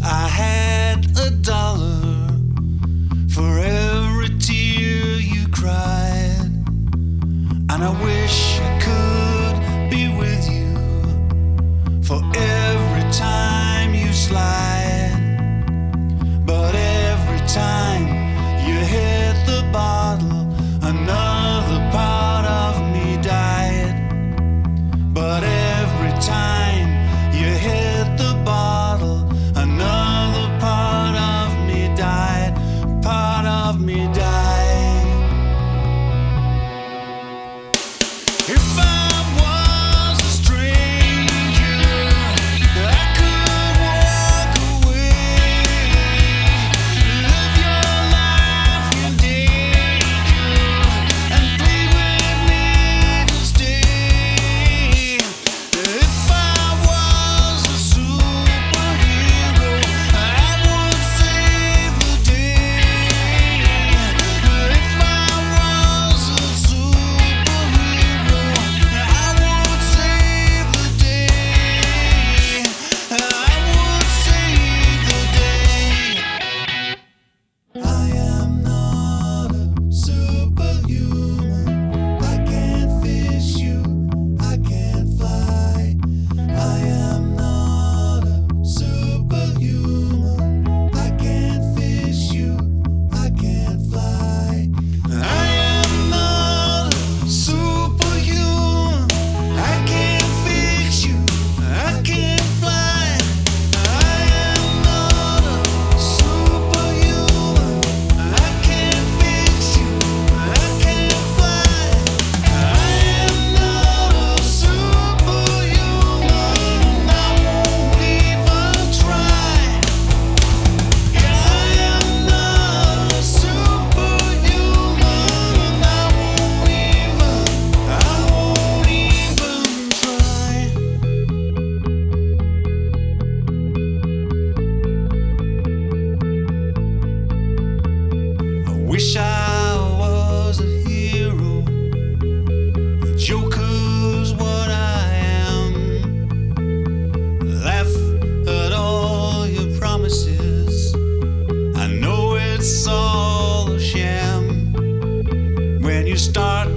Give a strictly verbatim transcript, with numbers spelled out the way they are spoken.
I had a dollar for every tear you cried, and I wish I could be with you for every time you slide. But every time you hit the bottle, another part of me died. But every time you hit the bottle, another part of me died. Part of me died. If I was a stranger, I could walk away, live your life in danger, and plead with me to stay. If I was a superhero, I would save the day. If I was a superhero, I would save the day. I would save the day. I am not a superhuman. I can't fish you, I can't fly. I am not a superhuman. I can't fish you, I can't fly. I am not a superhuman. I can't fix you, I can't fly. I am not a superhuman. I can't fix you, I can't fly. I am not a superhuman. I won't even try. Yeah, I am not a superhuman. I won't even, I won't even try. I wish I was a hero. A joker's what I am. Laugh at all your promises. I know it's all a sham. When you start